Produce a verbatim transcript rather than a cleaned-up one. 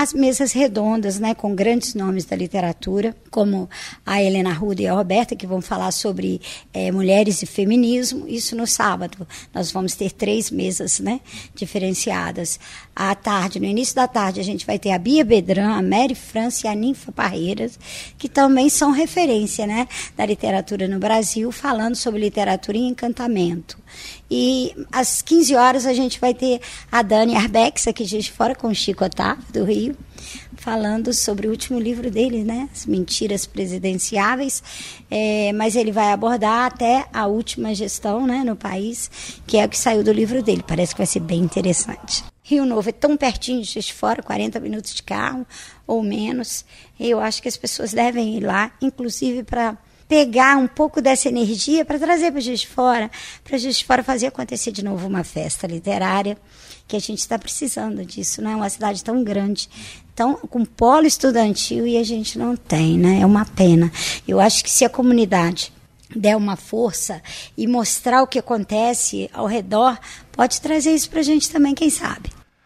as mesas redondas, né, com grandes nomes da literatura, como a Helena Arruda e a Roberta, que vão falar sobre é, mulheres e feminismo. Isso no sábado. Nós vamos ter três mesas, né, diferenciadas. À tarde, no início da tarde, a gente vai ter a Bia Bedran, a Mary França e a Ninfa Parreiras, que também são referência, né, da literatura no Brasil, falando sobre literatura e encantamento. E às quinze horas a gente vai ter a Dani Arbex, aqui de Juiz de Fora, com o Chico Otávio, do Rio, falando sobre o último livro dele, né, As Mentiras Presidenciáveis, é, mas ele vai abordar até a última gestão, né, no país, que é o que saiu do livro dele. Parece que vai ser bem interessante. Rio Novo é tão pertinho de Juiz de Fora, quarenta minutos de carro ou menos. Eu acho que as pessoas devem ir lá, inclusive para pegar um pouco dessa energia para trazer para Juiz de Fora, para Juiz de Fora fazer acontecer de novo uma festa literária, que a gente está precisando disso, não é uma cidade tão grande, tão, com polo estudantil, e a gente não tem, né? É uma pena. Eu acho que se a comunidade der uma força e mostrar o que acontece ao redor, pode trazer isso para a gente também, quem sabe.